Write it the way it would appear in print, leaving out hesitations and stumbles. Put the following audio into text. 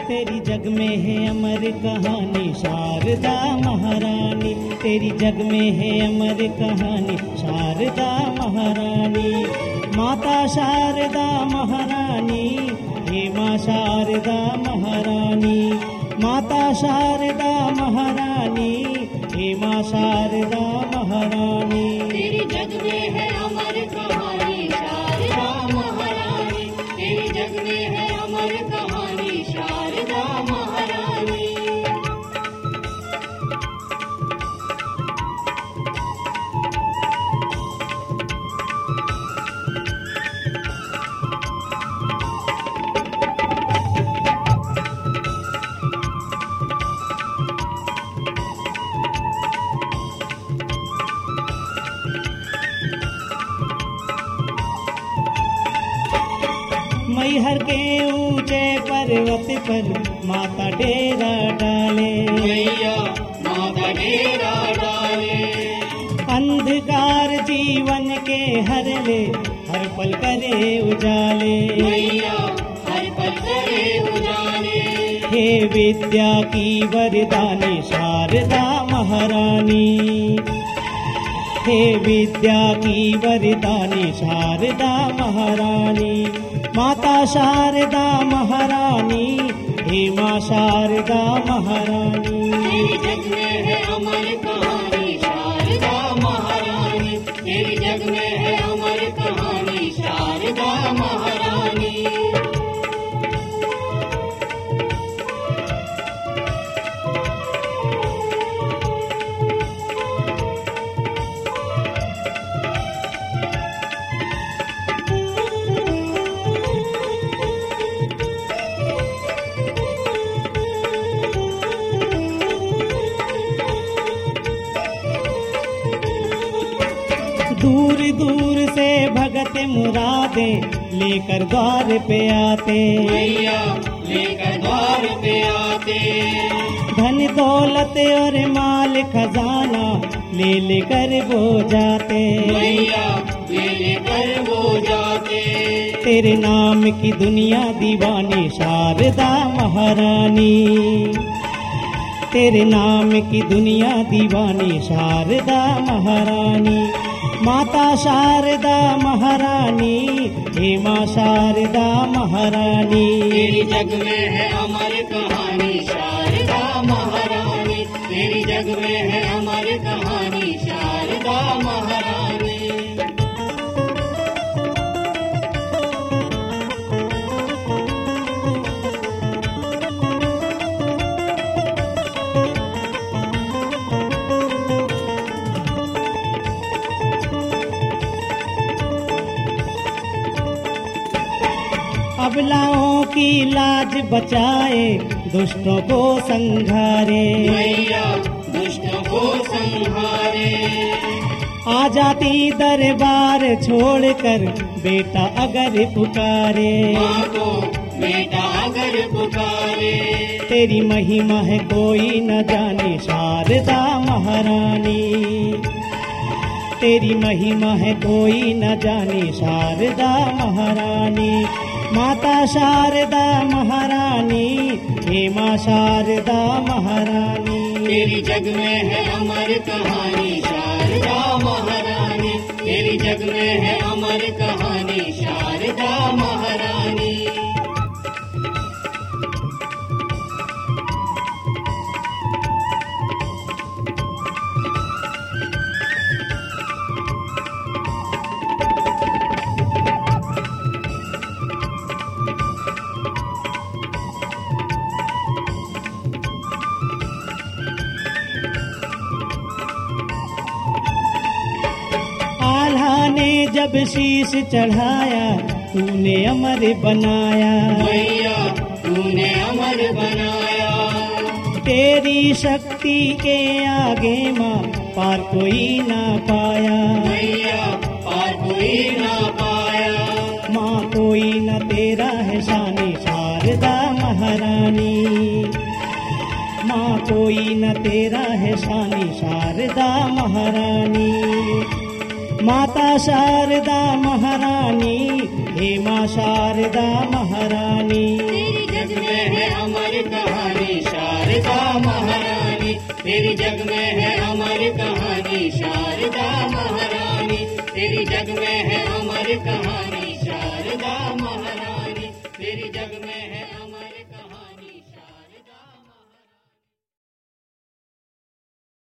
तेरी जग में है अमर कहानी शारदा महारानी, तेरी जग में है अमर कहानी शारदा महारानी। माता शारदा महारानी, हे माँ शारदा महारानी, माता शारदा महारानी, हे माँ शारदा महारानी। तेरी जग में है अमर कहानी शारदा महारानी, तेरी जग में है अमर कहानी शारदा महारानी। मैहर के ऊंचे पर्वत पर माता डेरा डाले, मैया माता डेरा डाले। अंधकार जीवन के हर ले हर पल करे उजाले। मैया हर पल करे उजाले। हे विद्या की वरदानी शारदा महारानी, हे विद्या की वरदानी शारदा महारानी। माता शारदा महारानी, हे माँ शारदा महारानी। तेरी जग में है अमर कहानी शारदा महारानी, तेरी जग में है अमर कहानी शारदा महारानी। दूर दूर से भगत मुरादे लेकर द्वार पे आते, मैया लेकर द्वार पे आते। धन दौलत और माल खजाना ले लेकर वो जाते। मैया ले लेकर वो जाते। तेरे नाम की दुनिया दीवानी शारदा महारानी, तेरे नाम की दुनिया दीवानी शारदा महारानी। माता शारदा महारानी, हे माँ शारदा महारानी। तेरी जग में है अमर कहानी शारदा महारानी, तेरी जग में है अमर कहानी शारदा महारानी। अबलाओं की लाज बचाए, दुष्टों को संघारे। मैया दुष्टों को संहारे। आ जाती दरबार छोड़कर बेटा अगर पुकारे। माँ को बेटा अगर पुकारे। तेरी महिमा है कोई न जाने शारदा महारानी, तेरी महिमा है कोई न जाने शारदा महारानी। माता शारदा महारानी, हे माँ शारदा महारानी। तेरी जग में है अमर कहानी शारदा महारानी, तेरी जग में है अमर कहानी शारदा महारानी। जब शीश चढ़ाया तूने अमर बनाया। मैया तूने अमर बनाया। तेरी शक्ति के आगे माँ पार कोई ना पाया। मैया पार कोई ना पाया। माँ कोई न तेरा है शानी शारदा महारानी, माँ कोई न तेरा है शानी शारदा महारानी। माता शारदा महारानी, हे माँ शारदा महारानी। तेरी जग में है अमर कहानी शारदा महारानी, तेरी जग में है अमर कहानी शारदा महारानी, तेरी जग में है अमर कहानी शारदा महारानी, तेरी जग में है